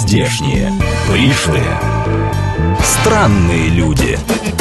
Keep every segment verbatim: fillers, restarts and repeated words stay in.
Нездешние, пришлые, странные люди,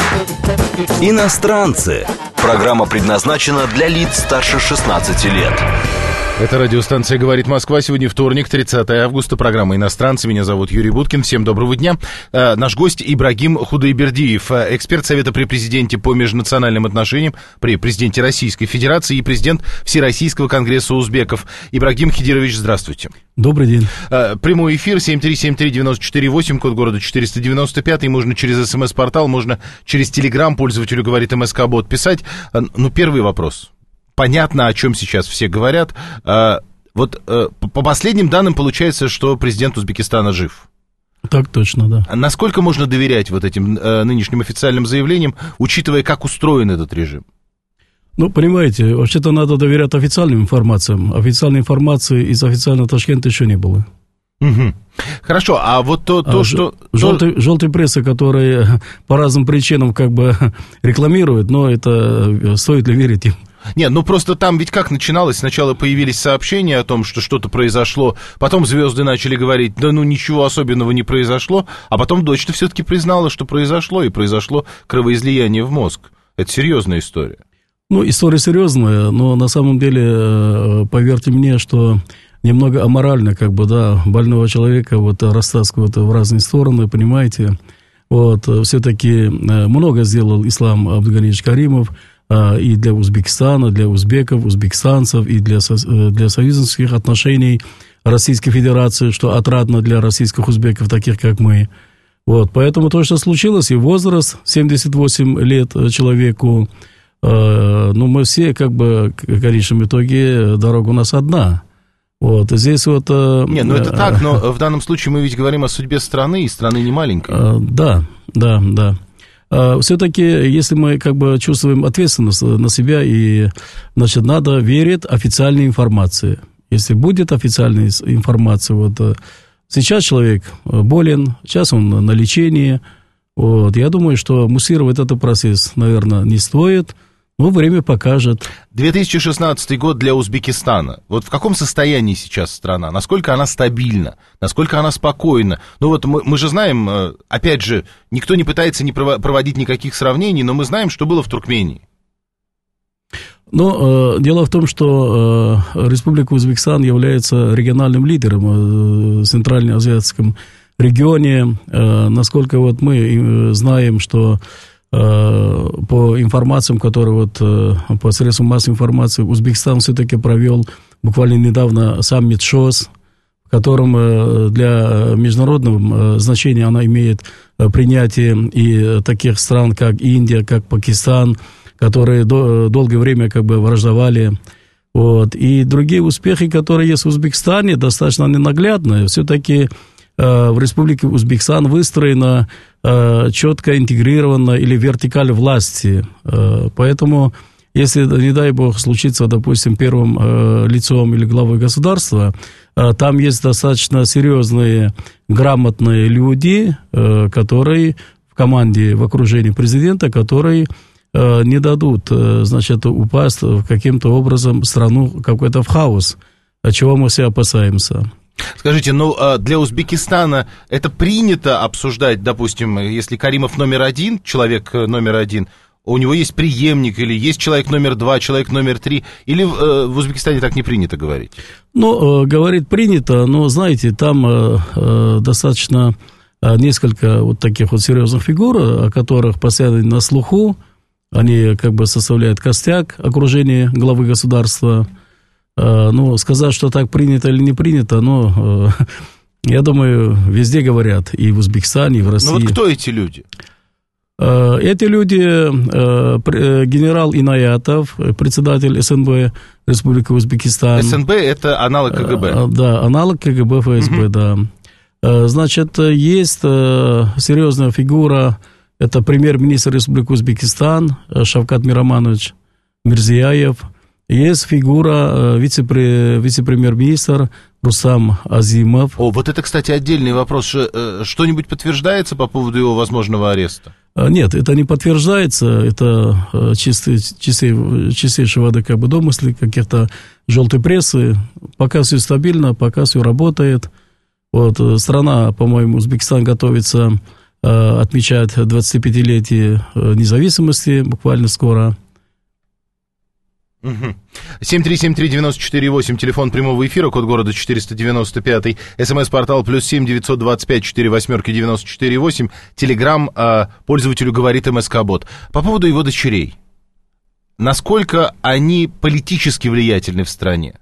иностранцы. Программа предназначена для лиц старше шестнадцати лет. Это радиостанция «Говорит Москва». Сегодня вторник, тридцатое августа. Программа «Иностранцы». Меня зовут Юрий Буткин. Всем доброго дня. Э, наш гость Ибрагим Худайбердиев, эксперт Совета при президенте по межнациональным отношениям, при президенте Российской Федерации и президент Всероссийского конгресса узбеков. Ибрагим Хидирович, здравствуйте. Добрый день. Э, прямой эфир семь три семь три девять четыре восемь, код города четыреста девяносто пять. Можно через СМС-портал, можно через Телеграм, пользователю «Говорит МСК-бот» писать. Э, ну, первый вопрос. Понятно, о чем сейчас все говорят. Вот по последним данным получается, что президент Узбекистана жив. Так точно, да. Насколько можно доверять вот этим нынешним официальным заявлениям, учитывая, как устроен этот режим? Ну, понимаете, вообще-то надо доверять официальным информациям. Официальной информации из официального Ташкента еще не было. Угу. Хорошо, а вот то, то а что... Желтый, желтый пресса, которая по разным причинам как бы рекламирует, но это стоит ли верить им? Нет, ну просто там ведь как начиналось, сначала появились сообщения о том, что что-то произошло, потом звезды начали говорить, да ну ничего особенного не произошло, а потом дочь-то все-таки признала, что произошло, и произошло кровоизлияние в мозг. Это серьезная история. Ну, история серьезная, но на самом деле, поверьте мне, что немного аморально, как бы, да, больного человека вот растаскивают в разные стороны, понимаете. Вот, все-таки много сделал Ислам Абдулганиевич Каримов, и для Узбекистана, для узбеков, узбекистанцев, и для, для союзнических отношений Российской Федерации, что отрадно для российских узбеков, таких как мы. Вот, поэтому то, что случилось, и возраст, семьдесят восемь лет человеку, э, ну, мы все, как бы, в конечном итоге, дорога у нас одна. Вот, здесь вот... Э, не, ну это э, так, но в данном случае мы ведь говорим о судьбе страны, и страны не маленькой. Э, да, да, да. Все-таки, если мы как бы чувствуем ответственность на себя, и, значит, надо верить официальной информации. Если будет официальная информация, вот сейчас человек болен, сейчас он на лечении, вот, я думаю, что муссировать этот процесс, наверное, не стоит. Ну, время покажет. две тысячи шестнадцатый год для Узбекистана. Вот в каком состоянии сейчас страна? Насколько она стабильна? Насколько она спокойна? Ну вот мы, мы же знаем, опять же, никто не пытается не проводить никаких сравнений, но мы знаем, что было в Туркмении. Но э, дело в том, что э, Республика Узбекистан является региональным лидером э, в Центральноазиатском регионе. Э, насколько вот мы э, знаем, что по информациям, которые вот по средствам массовой информации, Узбекистан все-таки провел буквально недавно саммит ШОС, в котором для международного значения она имеет принятие и таких стран, как Индия, как Пакистан, которые до, долгое время как бы враждовали. Вот. И другие успехи, которые есть в Узбекистане, достаточно ненаглядные. Все-таки в Республике Узбекистан выстроена четко интегрирована или вертикаль власти. Поэтому, если, не дай бог, случится, допустим, первым лицом или главой государства, там есть достаточно серьезные, грамотные люди, которые в команде, в окружении президента, которые не дадут, значит, упасть каким-то образом страну какой-то в хаос, чего мы все опасаемся. Скажите, ну, для Узбекистана это принято обсуждать, допустим, если Каримов номер один, человек номер один, у него есть преемник, или есть человек номер два, человек номер три, или в Узбекистане так не принято говорить? Ну, говорить принято, но, знаете, там достаточно несколько вот таких вот серьезных фигур, о которых постоянно на слуху, они как бы составляют костяк окружения главы государства. Ну, сказать, что так принято или не принято, но, я думаю, везде говорят, и в Узбекистане, и в России. Ну, вот кто эти люди? Эти люди, генерал Инаятов, председатель СНБ Республики Узбекистан. СНБ – это аналог КГБ? Да, аналог КГБ, ФСБ, угу. Да. Значит, есть серьезная фигура, это премьер-министр Республики Узбекистан Шавкат Миромонович Мирзияев. Есть фигура вице-пре, вице-премьер-министр Рустам Азимов. О, вот это, кстати, отдельный вопрос. Что-нибудь подтверждается по поводу его возможного ареста? Нет, это не подтверждается. Это чистые, чистые, чистейшие воды как бы домыслы каких-то желтой прессы. Пока все стабильно, пока все работает. Вот, страна, по-моему, Узбекистан готовится отмечать двадцатипятилетие независимости буквально скоро. семь три семь три девять четыре восемь, телефон прямого эфира, код города четыреста девяносто пять, смс-портал плюс семь девятьсот двадцать пять четыре восьмерки девяносто четыре восемь, телеграм э, пользователю говорит МСК-бот. По поводу его дочерей. Насколько они политически влиятельны в стране?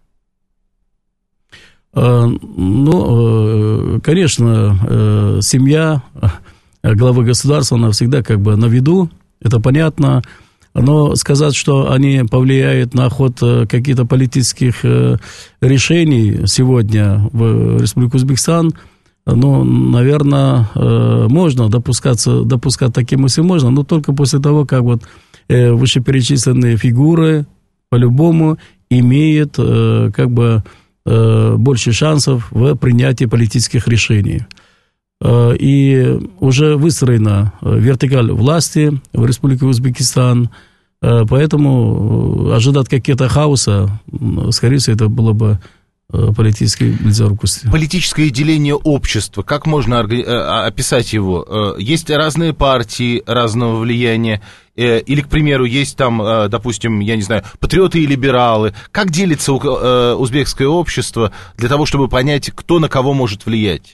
Э, ну, э, конечно, э, семья главы государства, она всегда как бы на виду, это понятно. Но сказать, что они повлияют на ход каких-то политических решений сегодня в Республике Узбекистан, ну, наверное, можно допускаться, допускать такие мысли можно, но только после того, как вот вышеперечисленные фигуры по-любому имеют как бы больше шансов в принятии политических решений. И уже выстроена вертикаль власти в Республике Узбекистан, поэтому ожидать какие-то хаоса, скорее всего, это было бы политической близорукости. Политическое деление общества, как можно описать его? Есть разные партии разного влияния, или, к примеру, есть там, допустим, я не знаю, патриоты и либералы. Как делится узбекское общество для того, чтобы понять, кто на кого может влиять?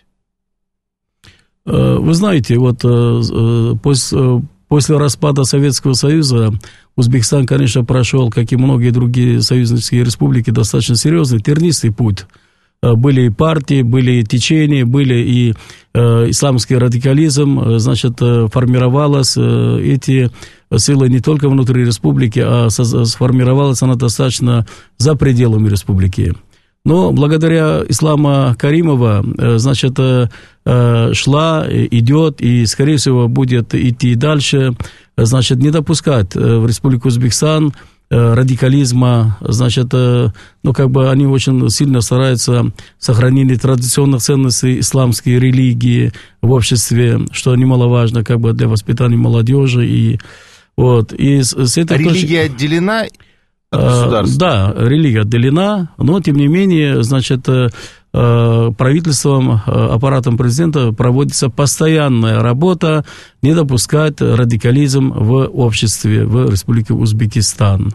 Вы знаете, вот после, после распада Советского Союза Узбекистан, конечно, прошел, как и многие другие союзнические республики, достаточно серьезный, тернистый путь. Были и партии, были и течения, были и э, исламский радикализм, значит, формировалась э, эти силы не только внутри республики, а со, сформировалась она достаточно за пределами республики. Но благодаря Ислама Каримова, значит, шла, идет и, скорее всего, будет идти дальше, значит, не допускать в Республику Узбекистан радикализма, значит, ну, как бы они очень сильно стараются сохранить традиционных ценностей исламской религии в обществе, что немаловажно, как бы для воспитания молодежи. И, вот, и с, с этой религия точки... отделена от государства? Да, религия отделена, но, тем не менее, значит, правительством, аппаратом президента проводится постоянная работа не допускать радикализм в обществе, в Республике Узбекистан.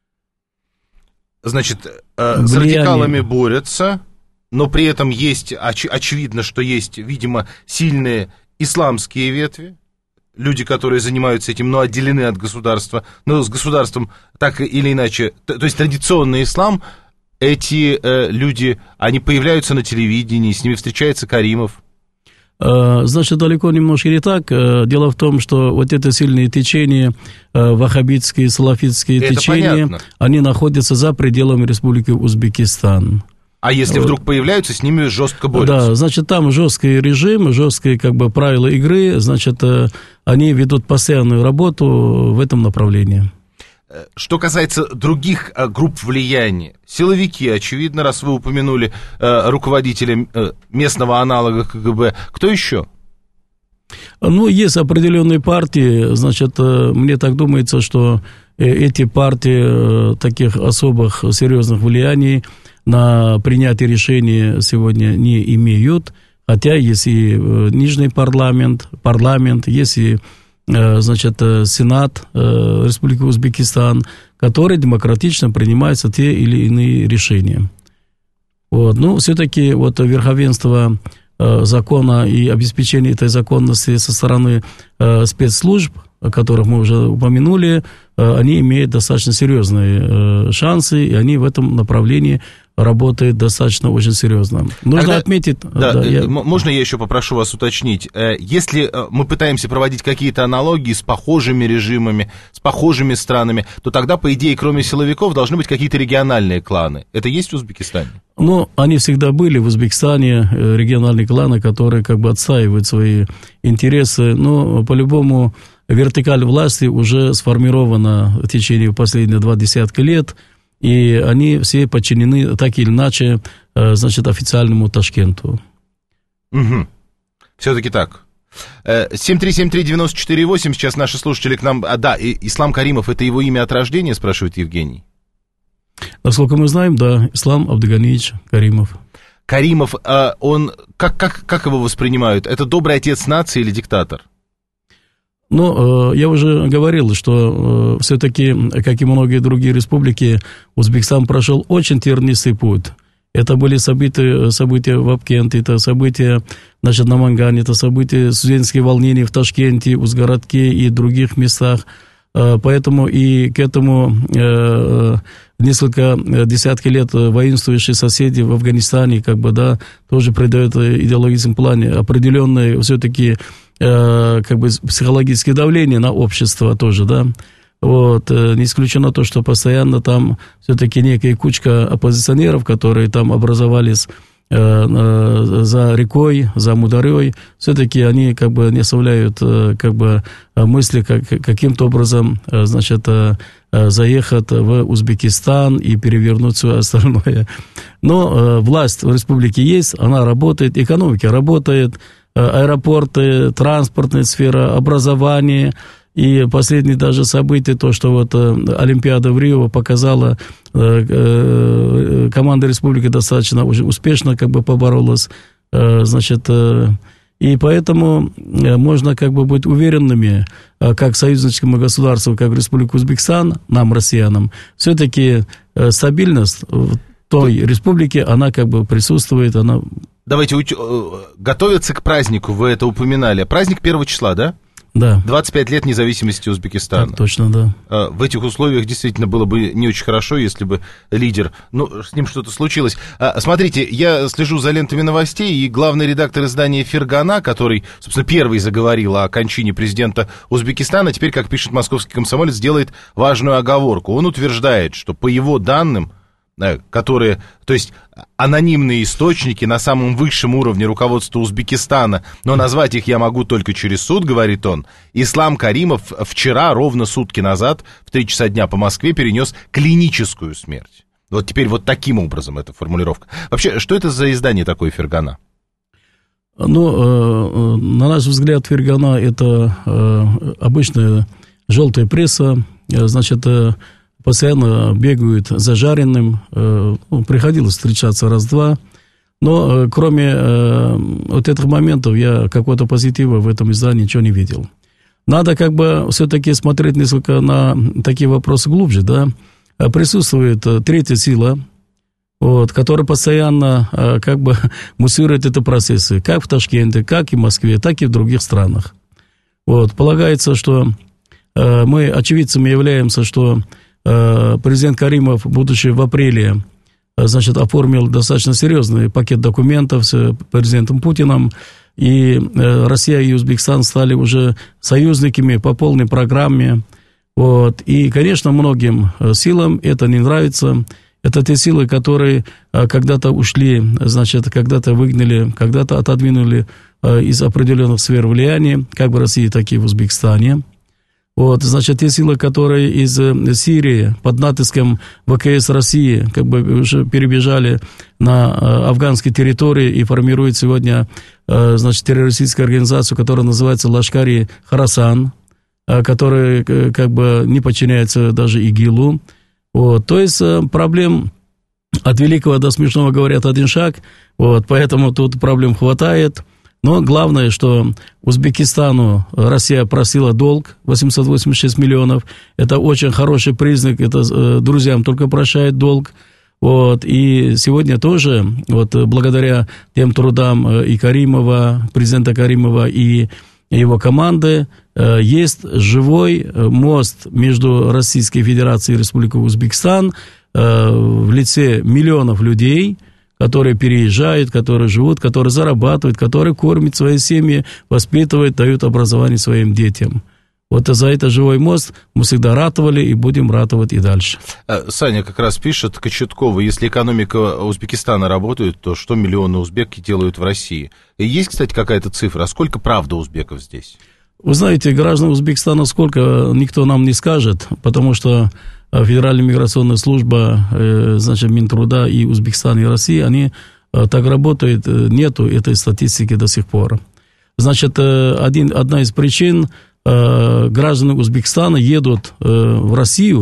Значит, Влияние... с радикалами борются, но при этом есть, оч- очевидно, что есть, видимо, сильные исламские ветви, люди, которые занимаются этим, но отделены от государства, но с государством так или иначе, то, то есть традиционный ислам, эти э, люди, они появляются на телевидении, с ними встречается Каримов. Значит, далеко немножко не так. Дело в том, что вот это сильные течения, ваххабитские, салафитские это течения, понятно. Они находятся за пределами Республики Узбекистан. А если вот. Вдруг появляются, с ними жестко борются? Да, значит, там жесткий режим, жесткие как бы правила игры, значит, они ведут постоянную работу в этом направлении. Что касается других групп влияния, силовики, очевидно, раз вы упомянули э, руководителя э, местного аналога КГБ, кто еще? Ну, есть определенные партии, значит, мне так думается, что эти партии таких особых серьезных влияний на принятие решений сегодня не имеют, хотя есть и нижний парламент, парламент, есть и значит, Сенат Республики Узбекистан, который демократично принимаются те или иные решения. Вот. Но все-таки вот верховенство закона и обеспечение этой законности со стороны спецслужб, о которых мы уже упомянули, они имеют достаточно серьезные шансы, и они в этом направлении работает достаточно очень серьезно. Нужно Тогда, отметить... Да, да, я... Можно я еще попрошу вас уточнить? Если мы пытаемся проводить какие-то аналогии с похожими режимами, с похожими странами, то тогда, по идее, кроме силовиков, должны быть какие-то региональные кланы. Это есть в Узбекистане? Ну, они всегда были в Узбекистане, региональные кланы, которые как бы отстаивают свои интересы. Но, по-любому, вертикаль власти уже сформирована в течение последних два десятка лет, и они все подчинены так или иначе, значит, официальному Ташкенту. Угу. Все-таки так. семь три семь три девять четыре восемь, сейчас наши слушатели к нам... А, да, Ислам Каримов, это его имя от рождения, спрашивает Евгений? Насколько мы знаем, да, Ислам Абдыганиевич Каримов. Каримов, он, как, как, как его воспринимают? Это добрый отец нации или диктатор? Ну, я уже говорил, что все-таки, как и многие другие республики, Узбекистан прошел очень тернистый путь. Это были события, события в Абкенте, это события, значит, на Мангане, это события, студенческие волнения в Ташкенте, Узгородке и других местах. Поэтому и к этому несколько десятки лет воинствующие соседи в Афганистане, как бы, да, тоже придают в идеологическом плане определенное все-таки как бы психологическое давление на общество тоже, да. Вот, не исключено то, что постоянно там все-таки некая кучка оппозиционеров, которые там образовались э, за рекой, за Мударей, все-таки они как бы не оставляют как бы мысли, как, каким-то образом, значит, заехать в Узбекистан и перевернуть все остальное. Но власть в республике есть, она работает, экономика работает, аэропорты, транспортная сфера, образование. И последние даже события, то, что вот Олимпиада в Рио показала, команда республики достаточно уже успешно как бы поборолась, значит, и поэтому можно как бы быть уверенными, как союзническому государству, как Республику Узбекистан, нам, россиянам, все-таки стабильность в той республике, она как бы присутствует, она... Давайте, готовиться к празднику, вы это упоминали. Праздник первого числа, да? Да. двадцать пять лет независимости Узбекистана. Так точно, да. В этих условиях действительно было бы не очень хорошо, если бы лидер, ну, с ним что-то случилось. Смотрите, я слежу за лентами новостей, и главный редактор издания «Фергана», который, собственно, первый заговорил о кончине президента Узбекистана, теперь, как пишет «Московский комсомолец», делает важную оговорку. Он утверждает, что по его данным, которые, то есть анонимные источники на самом высшем уровне руководства Узбекистана, но назвать их я могу только через суд, говорит он, Ислам Каримов вчера, ровно сутки назад, в три часа дня по Москве, перенес клиническую смерть. Вот теперь вот таким образом эта формулировка. Вообще, что это за издание такое «Фергана»? Ну, на наш взгляд, «Фергана» — это обычная желтая пресса, значит, постоянно бегают за жареным, ну, приходилось встречаться раз-два, но кроме э, вот этих моментов я какого-то позитива в этом издании ничего не видел. Надо как бы все-таки смотреть несколько на такие вопросы глубже, да. Присутствует третья сила, вот, которая постоянно э, как бы муссирует эти процессы, как в Ташкенте, как и в Москве, так и в других странах. Вот, полагается, что э, мы очевидцами являемся, что президент Каримов, будучи в апреле, значит, оформил достаточно серьезный пакет документов с президентом Путиным, и Россия и Узбекистан стали уже союзниками по полной программе. Вот. И, конечно, многим силам это не нравится. Это те силы, которые когда-то ушли, значит, когда-то выгнали, когда-то отодвинули из определенных сфер влияния, как в России, так и в Узбекистане. Вот, значит, те силы, которые из Сирии под натиском ВКС России как бы уже перебежали на афганские территории и формируют сегодня, значит, террористическую организацию, которая называется Лашкари Харасан, которая как бы не подчиняется даже ИГИЛу. Вот, то есть проблем от великого до смешного, говорят, один шаг, вот, поэтому тут проблем хватает. Но главное, что Узбекистану Россия просила долг восемьсот восемьдесят шесть миллионов. Это очень хороший признак, это друзьям только прощает долг. Вот. И сегодня тоже, вот, благодаря тем трудам и Каримова, президента Каримова и его команды, есть живой мост между Российской Федерацией и Республикой Узбекистан в лице миллионов людей, которые переезжают, которые живут, которые зарабатывают, которые кормят свои семьи, воспитывают, дают образование своим детям. Вот за это живой мост мы всегда ратовали и будем ратовать и дальше. Саня как раз пишет, Кочеткова, если экономика Узбекистана работает, то что миллионы узбеки делают в России? И есть, кстати, какая-то цифра, а сколько правда узбеков здесь? Вы знаете, граждан Узбекистана сколько, никто нам не скажет, потому что Федеральная миграционная служба, значит, Минтруда и Узбекистан, и Россия, они так работают, нету этой статистики до сих пор. Значит, один, одна из причин, граждане Узбекистана едут в Россию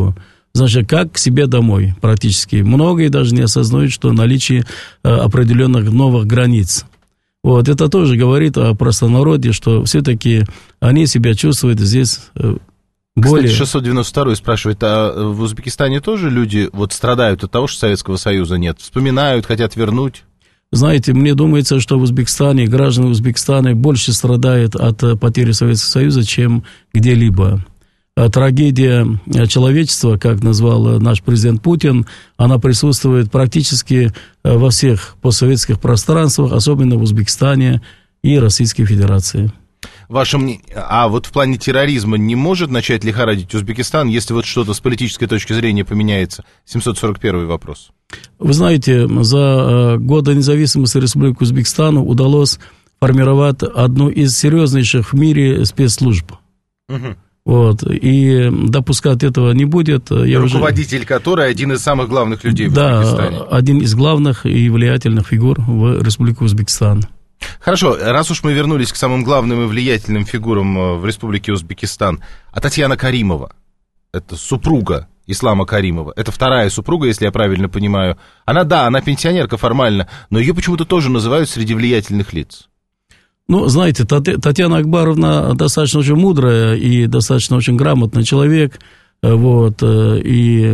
значит, как к себе домой практически. Многие даже не осознают, что наличие определенных новых границ. Вот, это тоже говорит о простонародье, что все-таки они себя чувствуют здесь более... Кстати, шестьсот девяносто второй спрашивает, а в Узбекистане тоже люди вот страдают от того, что Советского Союза нет? Вспоминают, хотят вернуть? Знаете, мне думается, что в Узбекистане, граждане Узбекистана больше страдают от потери Советского Союза, чем где-либо. Трагедия человечества, как назвал наш президент Путин, она присутствует практически во всех постсоветских пространствах, особенно в Узбекистане и Российской Федерации. Ваше мнение, а вот в плане терроризма не может начать лихорадить Узбекистан, если вот что-то с политической точки зрения поменяется? семьсот сорок первый вопрос. Вы знаете, за годы независимости Республики Узбекистан удалось формировать одну из серьезнейших в мире спецслужб. Угу. Вот, и допускать этого не будет. Я Руководитель уже... которой один из самых главных людей в да, Узбекистане. Да, один из главных и влиятельных фигур в Республике Узбекистан. Хорошо, раз уж мы вернулись к самым главным и влиятельным фигурам в Республике Узбекистан, а Татьяна Каримова, это супруга Ислама Каримова, это вторая супруга, если я правильно понимаю, она, да, она пенсионерка формально, но ее почему-то тоже называют среди влиятельных лиц. Ну, знаете, Татьяна Акбаровна достаточно очень мудрая и достаточно очень грамотный человек, вот, и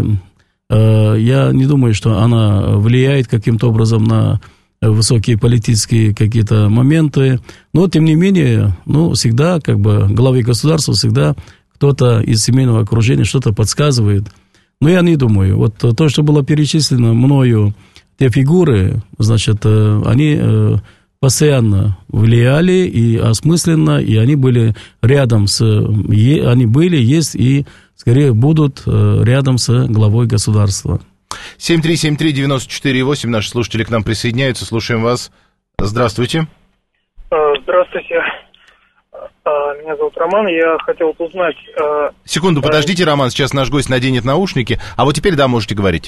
я не думаю, что она влияет каким-то образом на высокие политические какие-то моменты, но, тем не менее, ну, всегда, как бы, главе государства всегда кто-то из семейного окружения что-то подсказывает, но я не думаю, вот то, что было перечислено мною, те фигуры, значит, они... постоянно влияли и осмысленно, и они были рядом с... Они были, есть и, скорее, будут рядом с главой государства. семь три семь три девять четыре восемь, наши слушатели к нам присоединяются, слушаем вас. Здравствуйте. Здравствуйте. Меня зовут Роман, я хотел узнать... Секунду, подождите, Роман, сейчас наш гость наденет наушники, а вот теперь, да, можете говорить.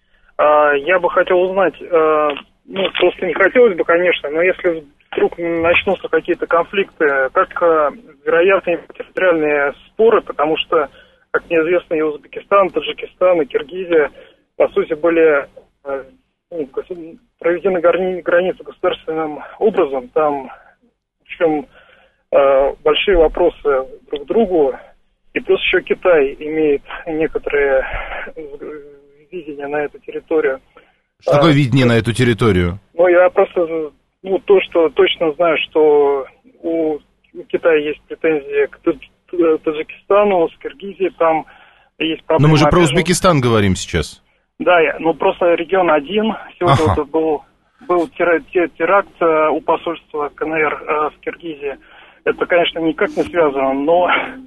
Я бы хотел узнать... Ну, просто не хотелось бы, конечно, но если вдруг начнутся какие-то конфликты, как вероятны территориальные споры, потому что, как мне известно, и Узбекистан, Таджикистан, и Киргизия, по сути, были ну, проведены границы государственным образом, там, в общем, большие вопросы друг к другу, и плюс еще Китай имеет некоторые видения на эту территорию. Что такое видение на эту территорию? Ну, я просто, ну, то, что точно знаю, что у Китая есть претензии к Таджикистану, с Киргизией, там есть проблемы. Но мы же про Узбекистан говорим сейчас. Да, ну, просто регион один. Сегодня ага. вот был, был теракт у посольства КНР в Киргизии. Это, конечно, никак не связано, но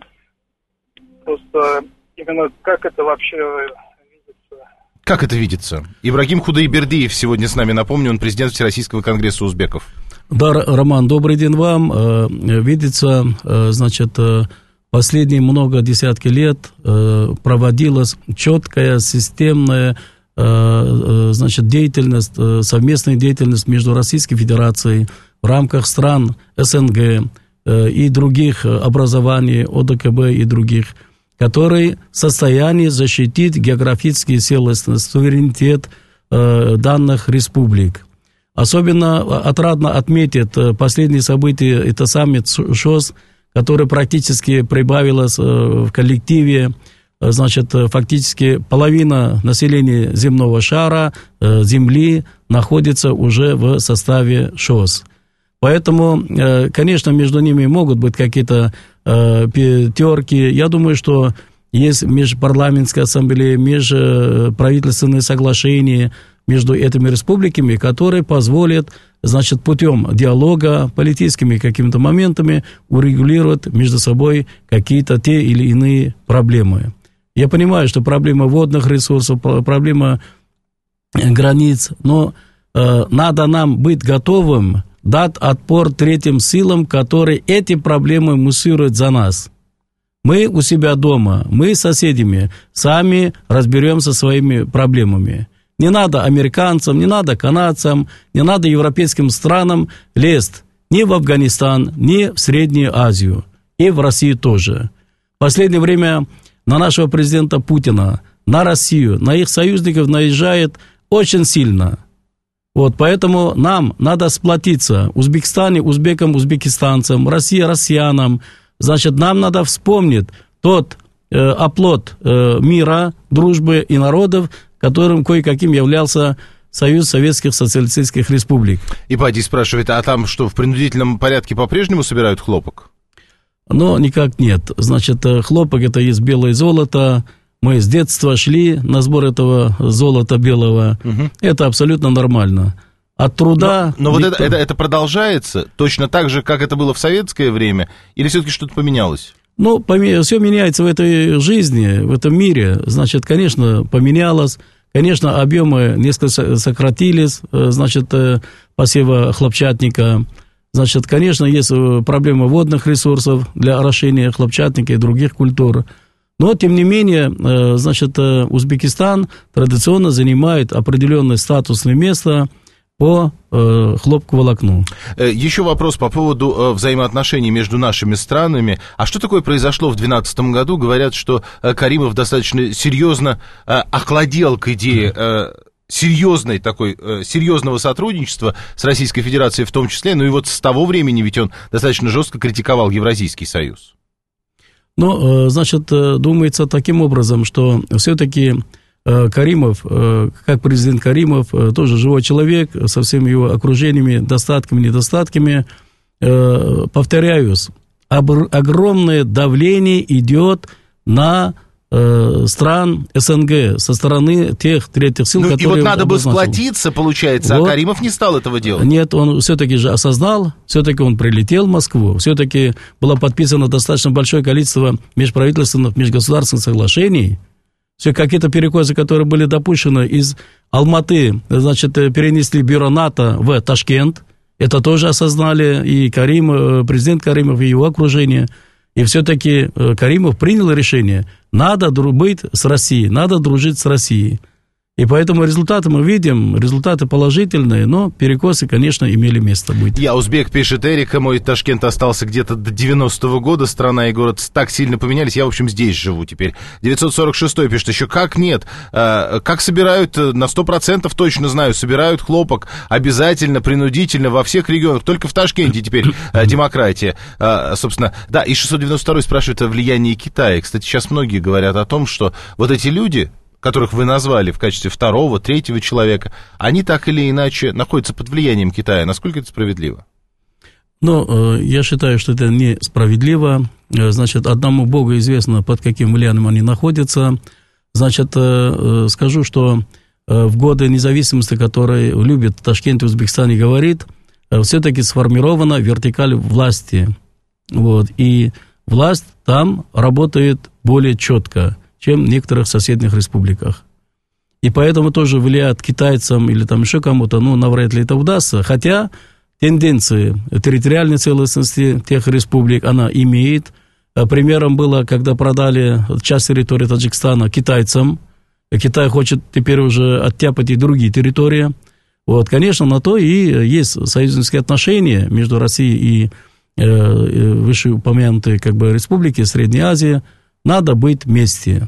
просто именно как это вообще... Как это видится? Ибрагим Худайбердиев сегодня с нами, напомню, он президент Всероссийского конгресса узбеков. Да, Роман, добрый день вам. Видится, значит, последние много десятки лет проводилась четкая, системная, значит, деятельность, совместная деятельность между Российской Федерацией в рамках стран СНГ и других образований, ОДКБ и других, который в состоянии защитить географический целостность, суверенитет э, данных республик. Особенно отрадно отметить последние события, это саммит ШОС, который практически прибавилось э, в коллективе, э, значит, фактически половина населения земного шара, э, Земли, находится уже в составе ШОС. Поэтому, э, конечно, между ними могут быть какие-то терки. Я думаю, что есть межпарламентская ассамблея, межправительственные соглашения между этими республиками, которые позволят, значит, путем диалога, политическими какими-то моментами урегулировать между собой какие-то те или иные проблемы. Я понимаю, что проблема водных ресурсов, проблема границ, но э, надо нам быть готовым дать отпор третьим силам, которые эти проблемы муссируют за нас. Мы у себя дома, мы с соседями сами разберемся со своими проблемами. Не надо американцам, не надо канадцам, не надо европейским странам лезть ни в Афганистан, ни в Среднюю Азию, и в Россию тоже. В последнее время на нашего президента Путина на Россию, на их союзников наезжает очень сильно. Вот, поэтому нам надо сплотиться. Узбекистане, узбекам, узбекистанцам, Россия, россиянам. Значит, нам надо вспомнить тот э, оплот э, мира, дружбы и народов, которым кое-каким являлся Союз Советских Социалистических Республик. И Пади спрашивает, а там что, в принудительном порядке по-прежнему собирают хлопок? Но никак нет. Значит, хлопок – это есть белое золото. Мы с детства шли на сбор этого золота белого. Угу. Это абсолютно нормально. От труда... Но, но никто... вот это, это, это продолжается точно так же, как это было в советское время? Или все-таки что-то поменялось? Ну, поме... все меняется в этой жизни, в этом мире. Значит, конечно, поменялось. Конечно, объемы несколько сократились, значит, посева хлопчатника. Значит, конечно, есть проблема водных ресурсов для орошения хлопчатника и других культур. Но, тем не менее, значит, Узбекистан традиционно занимает определенное статусное место по хлопку волокну. Еще вопрос по поводу взаимоотношений между нашими странами. А что такое произошло в две тысячи двенадцатом году? Говорят, что Каримов достаточно серьезно охладел к идее серьезной такой, серьезного сотрудничества с Российской Федерацией в том числе. Ну и вот с того времени ведь он достаточно жестко критиковал Евразийский союз. Ну, значит, думается таким образом, что все-таки Каримов, как президент Каримов, тоже живой человек со всеми его окружениями, достатками, недостатками. Повторяюсь, огромное давление идет на стран СНГ со стороны тех третьих сил, ну, которые... И вот надо бы обозначил. сплотиться, получается, вот. А Каримов не стал этого делать. Нет, он все-таки же осознал, все-таки он прилетел в Москву, все-таки было подписано достаточно большое количество межправительственных, межгосударственных соглашений. Все какие-то перекосы, которые были допущены из Алматы, значит, перенесли бюро НАТО в Ташкент. Это тоже осознали и Карим, президент Каримов, и его окружение. И все-таки Каримов принял решение, надо быть с Россией, надо дружить с Россией. И поэтому результаты мы видим, результаты положительные, но перекосы, конечно, имели место быть. Я узбек, пишет Эрика, мой Ташкент остался где-то до девяностого года, страна и город так сильно поменялись, я, в общем, здесь живу теперь. девятьсот сорок шестой пишет еще, как нет, а, как собирают, на сто процентов точно знаю, собирают хлопок обязательно, принудительно во всех регионах, только в Ташкенте теперь а, демократия, а, собственно, да, и шестьсот девяносто второй спрашивает о влиянии Китая. Кстати, сейчас многие говорят о том, что вот эти люди, которых вы назвали в качестве второго, третьего человека, они так или иначе находятся под влиянием Китая. Насколько это справедливо? Ну, я считаю, что это несправедливо. Значит, одному Богу известно, под каким влиянием они находятся. Значит, скажу, что в годы независимости, которые любит Ташкент и Узбекистане, говорит, все-таки сформирована вертикаль власти. Вот, и власть там работает более четко, чем в некоторых соседних республиках. И поэтому тоже влияет китайцам или там еще кому-то, ну, навряд ли это удастся. Хотя тенденции территориальной целостности тех республик она имеет. Примером было, когда продали часть территории Таджикистана китайцам. Китай хочет теперь уже оттяпать и другие территории. Вот, конечно, на то и есть союзнические отношения между Россией и э, вышеупомянутой как бы республики Средней Азии. Надо быть вместе.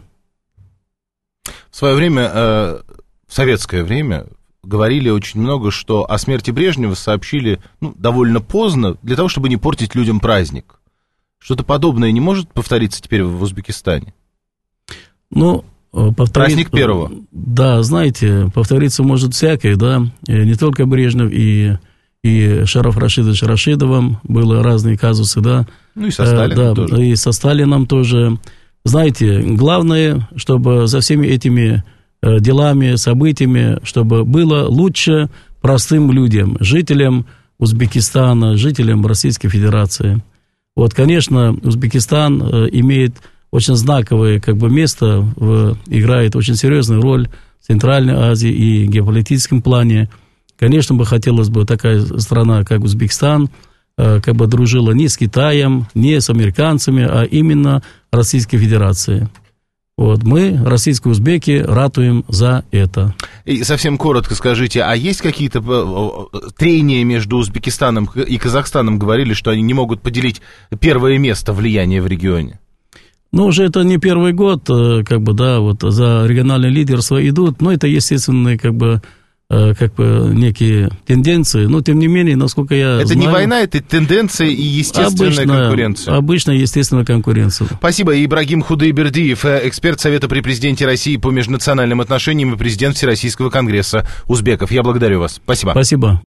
В свое время, э, в советское время, говорили очень много, что о смерти Брежнева сообщили ну, довольно поздно, для того, чтобы не портить людям праздник. Что-то подобное не может повториться теперь в Узбекистане? Ну, повторить... Праздник первого. Да, знаете, повториться может всякое, да, не только Брежнев, и, и Шараф Рашидович Рашидовым были разные казусы, да. Ну и со Сталином да, тоже. И со Сталином тоже. Знаете, главное, чтобы за всеми этими делами, событиями, чтобы было лучше простым людям, жителям Узбекистана, жителям Российской Федерации. Вот, конечно, Узбекистан имеет очень знаковое как бы, место, в, играет очень серьезную роль в Центральной Азии и в геополитическом плане. Конечно, бы хотелось бы такая страна, как Узбекистан, как бы дружила не с Китаем, не с американцами, а именно Российской Федерацией. Вот, мы, российские узбеки, ратуем за это. И совсем коротко скажите, а есть какие-то трения между Узбекистаном и Казахстаном? Говорили, что они не могут поделить первое место влияния в регионе. Ну, уже это не первый год, как бы, да, вот за региональное лидерство идут, но это естественные, как бы, как бы некие тенденции, но тем не менее, насколько я это знаю... не война, это тенденция и естественная обычная, конкуренция. Обычная естественная конкуренция. Спасибо. Ибрагим Худайбердиев, эксперт Совета при президенте России по межнациональным отношениям и президент Всероссийского конгресса узбеков. Я благодарю вас. Спасибо. Спасибо.